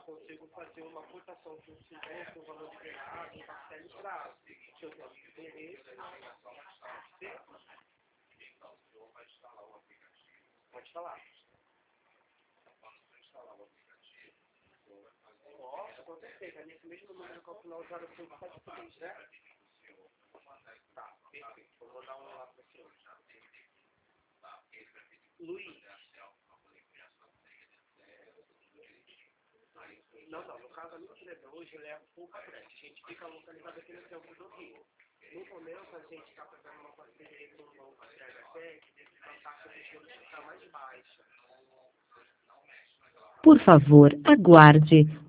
consigo fazer uma cotação de um silvestre, um valor de mercado, um parcela e prazo. Se eu tenho interesse, pode falar. Posso, com certeza. Nesse mesmo número que eu final 0573, né? Tá, perfeito. Eu vou dar um lá para você. Luiz. Não, no caso a minha empresa hoje leva pouco frete. A gente fica localizado aqui no centro do Rio. No momento a gente está fazendo uma parceria com o banco CHP, que deixa a taxa de juros ficar mais baixa. Por favor, aguarde.